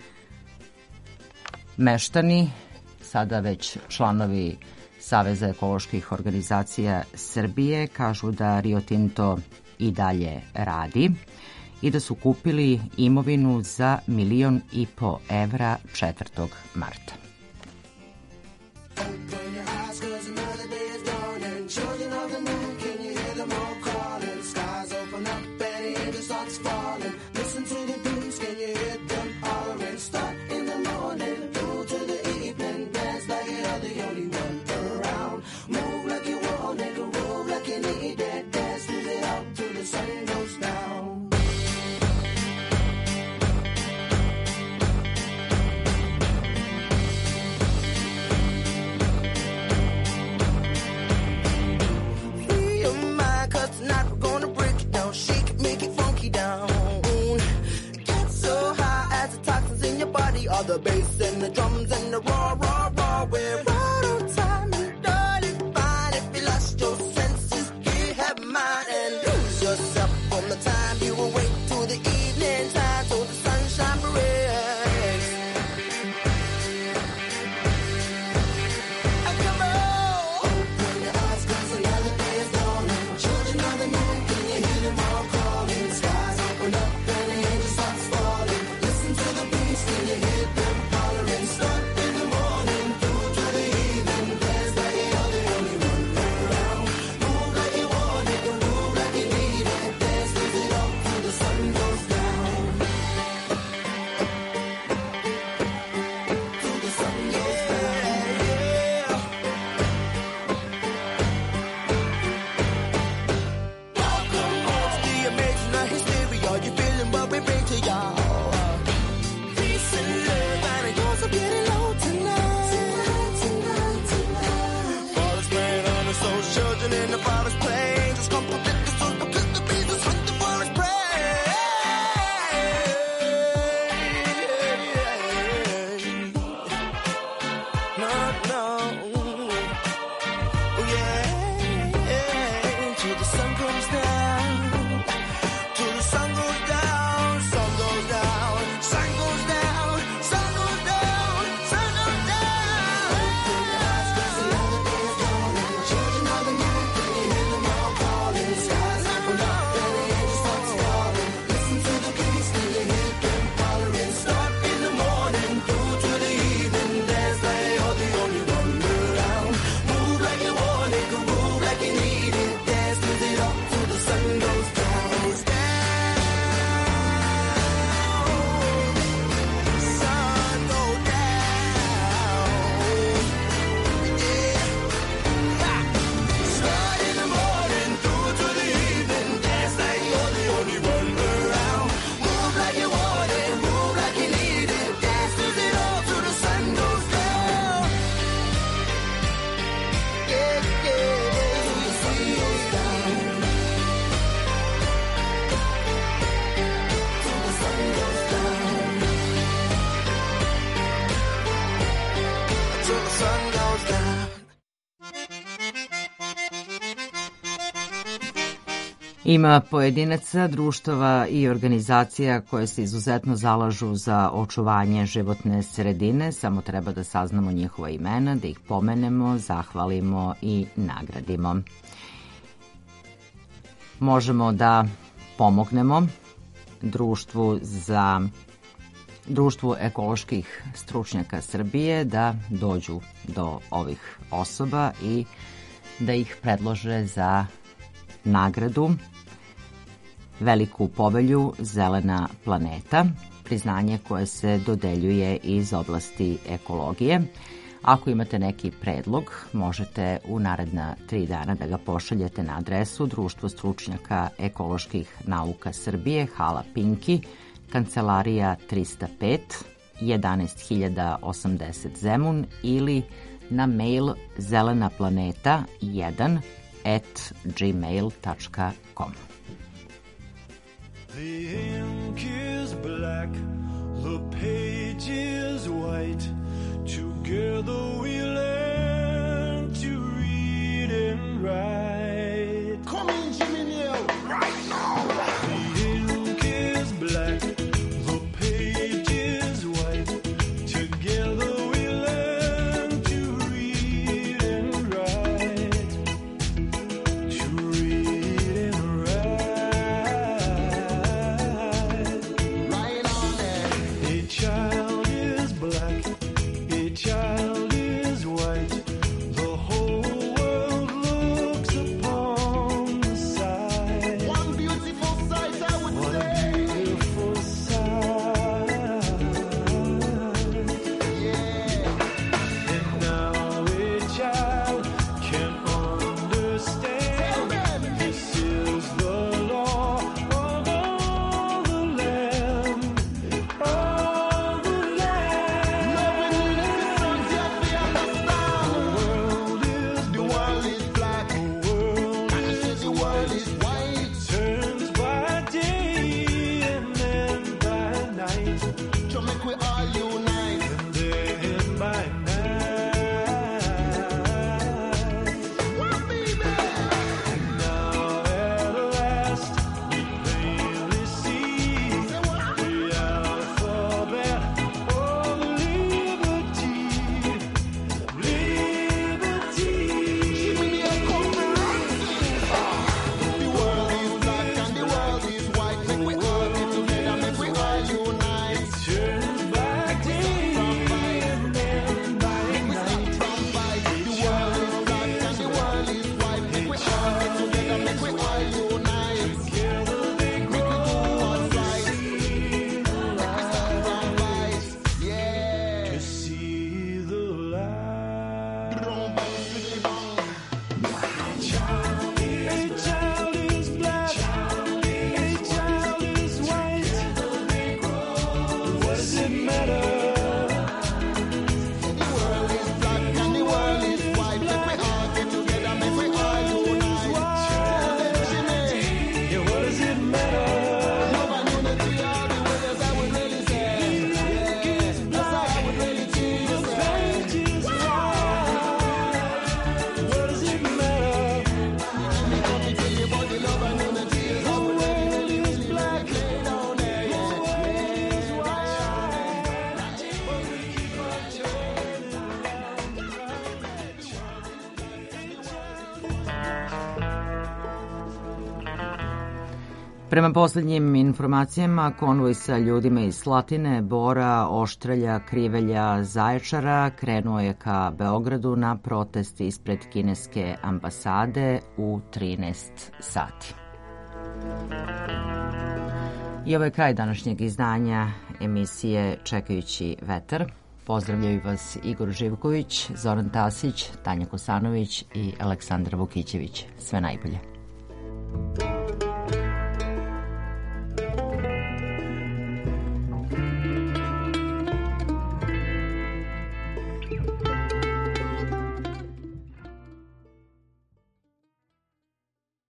S1: Meštani, sada već članovi Saveza ekoloških organizacija Srbije, kažu da Rio Tinto i dalje radi i da su kupili imovinu za 1,5 miliona evra 4. marta.
S14: The bass and the drums and the raw, raw, raw. We're right on time and dirty fine. If you lost your senses, you have mine. And lose yourself from the time you awake to the evening time till the sunshine breaks. And come on, open your eyes 'cause another day is dawning. Children of the moon, can you hear them all calling? Skies open up and the angel starts falling. Listen to the breeze, can you hear? Start in the morning through to the evening. Dance like you're the only one around. Move like you want it, move like you need it. Dance with it all till the sun goes down. Till the sun goes down. Welcome home to the amazing hysteria. You feeling what we bring to y'all. Peace and love, and it goes up getting low tonight. Forest playing on the soul, children in the forest playing. Just come protect the souls because the bees is with the forest prey. No, no. Oh, yeah. Till the sun comes down. Till the sun goes down. Sun goes down. Sun goes down. Sun goes down. Sun goes down. Open your eyes 'cause another day is dawning. Children of the moon, can you hear them all calling? Skies open up and the angels start falling. Listen to the beats, can you hear them hollering? Start in the morning through to the evening. Dance like you're the only one around. Move like you want it, move like you need it. Dance with it up till the sun goes down. Goes down. Sun goes down. Yeah. Start in the morning through to the evening. Dance like you're the only one around. Move like you want it, move like you need it. Dance with it all till the sun goes down. Yeah, yeah, till the sun goes down. Till the sun goes down. Till the sun goes down.
S1: Ima pojedinaca, društava i organizacija koje se izuzetno zalažu za očuvanje životne sredine, samo treba da saznamo njihova imena, da ih pomenemo, zahvalimo i nagradimo. Možemo da pomognemo Društvu ekoloških stručnjaka Srbije da dođu do ovih osoba i da ih predlože za nagradu Veliku povelju Zelena planeta, priznanje koje se dodeljuje iz oblasti ekologije. Ako imate neki predlog, možete u naredna 3 dana da ga pošaljete na adresu Društvo stručnjaka ekoloških nauka Srbije, Hala Pinki, Kancelarija 305, 11080 Zemun ili na mail zelenaplaneta1@gmail.com.
S3: The ink is black, the page is white. Together we learn to read and write. Come in, Jimmy Neal, right now. The ink is black, the page is white. Together we learn to read and write. To read and write.
S1: Prema posljednjim informacijama, konvoj sa ljudima iz Slatine, Bora, Oštrelja, Krivelja, Zaječara krenuo je ka Beogradu na protest ispred kineske ambasade u 13 sati. I ovo je kraj današnjeg izdanja emisije Čekajući vetar. Pozdravljaju vas Igor Živković, Zoran Tasić, Tanja Kosanović i Aleksandar Vukićević. Sve najbolje.